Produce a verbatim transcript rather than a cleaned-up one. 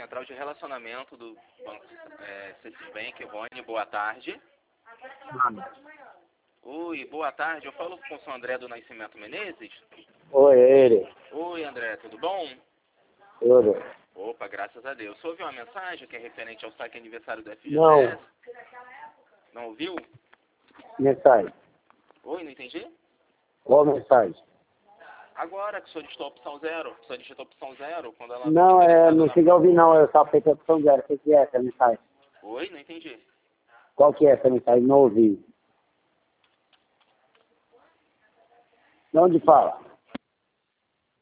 central de relacionamento do Banco é, Citibank. Rony, boa tarde. Nada. Oi, boa tarde. Eu falo com o senhor André do Nascimento Menezes. Oi, ele. Oi, André, tudo bom? Tudo. Opa, graças a Deus. Você ouviu uma mensagem que é referente ao saque aniversário do F G T S? Não. Não ouviu? Mensagem. Oi, não entendi? Qual mensagem? Agora que o senhor digitou a opção zero, o senhor digitou a opção zero, quando ela... Não, é, não na... cheguei a ouvir não, eu só feito a opção zero. O que que é essa mensagem? Oi, não entendi. Qual que é essa mensagem? Não ouvi. De onde fala?